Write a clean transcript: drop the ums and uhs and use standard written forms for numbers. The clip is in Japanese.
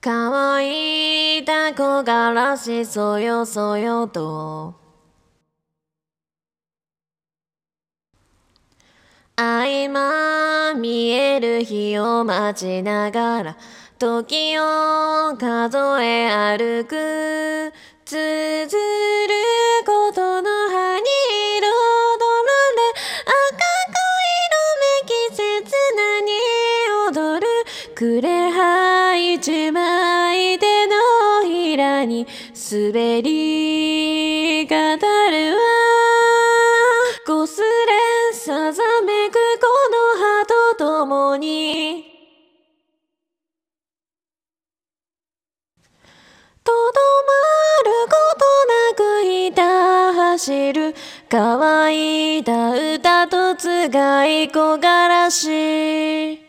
乾いた木枯らしそよそよと合間見える日を待ちながら時を数え歩く綴ることの葉に彩られ赤く色め季節何踊る暮れ葉一枚手のひらに滑り語るわこすれさざめくこの葉とともにとどまることなくひた走る乾いた歌とつがい木枯らし